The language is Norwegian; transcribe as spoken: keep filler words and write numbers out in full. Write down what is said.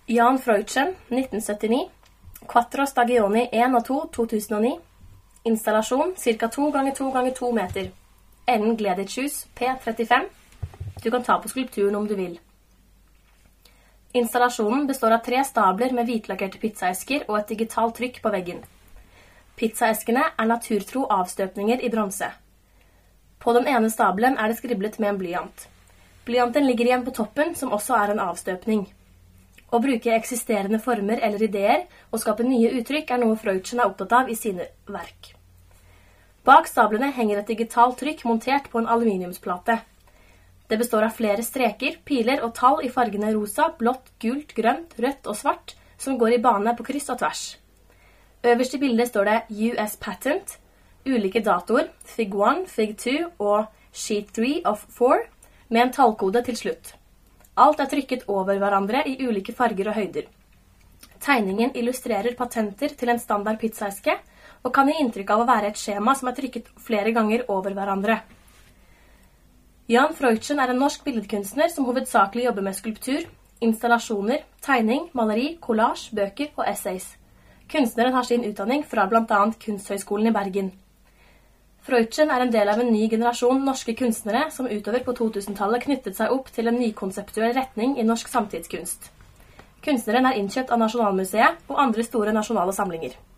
Jan Freudchen, nitten syttini. Quattro Stagioni en og to, to tusen og ni. Installasjon, cirka to ganger to ganger to meter. Ellen Gleditschhus, P trettifem. Du kan ta på skulpturen om du vil. Installasjonen består av tre stabler med hvitlakkerte pizzaesker og et digitalt trykk på veggen. Pizzaeskene er naturtro avstøpninger i bronse. På den ene stabelen er det skriblet med en blyant. Blyanten ligger igjen på toppen, som også er en avstøpning. Å bruke eksisterende former eller ideer og skape nye uttrykk er noe Freudchen er opptatt av i sine verk. Bak stablene henger et digitalt trykk montert på en aluminiumsplate. Det består av flere streker, piler og tall i fargene rosa, blått, gult, grønt, rødt og svart, som går i bane på kryss og tvers. Øverst i bildet står det U S Patent, ulike datoer, Fig one, Fig two og Sheet three of four, med en tallkode til slutt. Alt er trykket over hverandre i ulike farger og høyder. Tegningen illustrerer patenter til en standard pizzaeske, og kan gi inntrykk av å være et skjema som er trykket flere ganger over hverandre. Jan Freudchen er en norsk billedkunstner som hovedsakelig jobber med skulptur, installasjoner, tegning, maleri, collage, bøker og essays. Kunstneren har sin utdanning fra blant annet Kunsthøgskolen i Bergen. Freudchen er en del av en ny generasjon norske kunstnere som utover på to-tusentallet knyttet seg opp til en nykonseptuell retning i norsk samtidskunst. Kunstneren er innkjøpt av Nasjonalmuseet og andre store nasjonale samlinger.